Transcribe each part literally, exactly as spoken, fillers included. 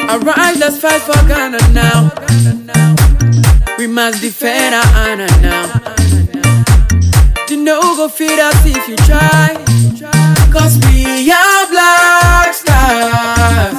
Alright, let's fight for Ghana now. We must defend our honor now. You know go feed us if you try. Cause we are black stars.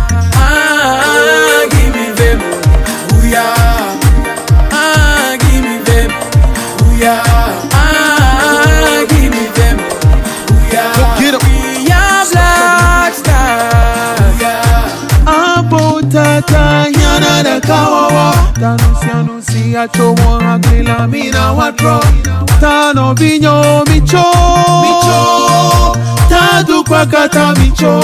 Ah, give me them. We are. Ah, give me them. We are. Ah, give me them. We are. We are black stars. We are. Abo tata yana da kawawa. Tanusi anusi achomo aglila mina watro. Tano vinyo micho. Micho. Tadu kwa kata micho.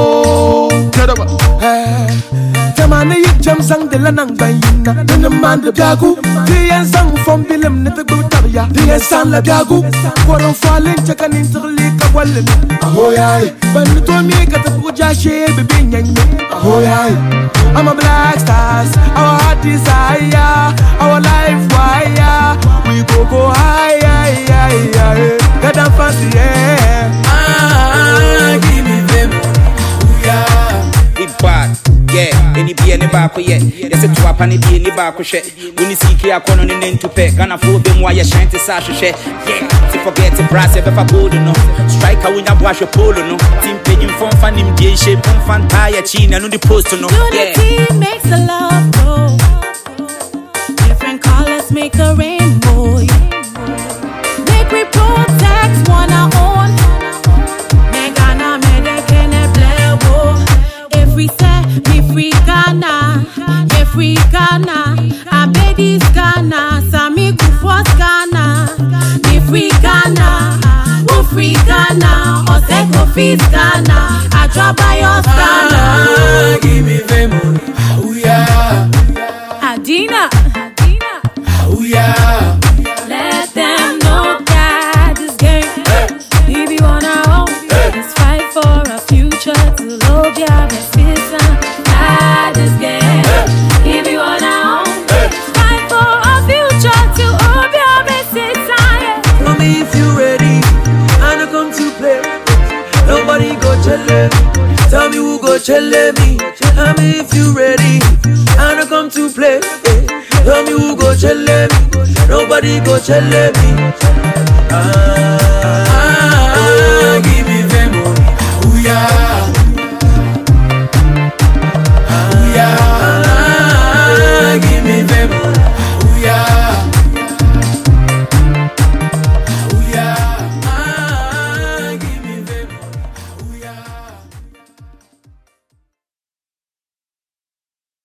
Hey. Tamane yik jam sang de la nang bayina. Nana man de biagu. Diyan sang from bilim nete gutabya. Diyan sang la biagu. Koron falin chakan interli kawalin. Ahoyai. Banu to mi kata puja she bebe nyanyi. Ahoyai. I'm a black stars. Our heart desire. Our life wire. We go go higher, higher, higher. Get them fancy, yeah. Ah, give me them. Yeah. Big bad, yeah. Any be any back, yeah. There's a two up and any back, shit. When you see Kia Conan and to pay, gonna fool them while you're shanty sash, shit. Yeah, to forget to brass if I go to no. Strike out when I wash a polo, no. Team paying for fun in gay shape, fun tire, chin, and on the post, no. Unity makes the love grow. Different colors make a rainbow. Make we protect one our own. Megana medekene blewo. If we say me free Ghana, yeah free Ghana. Abedi's Ghana, Sami Kufos Ghana. Me free Ghana, who free Ghana. Oseko feed Ghana. I drop by your Ghana. Ah, give me them. Oh yeah. Adina. Oh yeah. Let them know that this game, we be on our own. Let's fight for our future to love your best season. That this game, we be on our own. Fight for our future to love your best season. Tell me if you ready, I don't come to play. Nobody go chele. Tell me who go chele me. Tell me if you ready, I don't come to play. Tell me who go chele me. Nobody go chele me. Ah.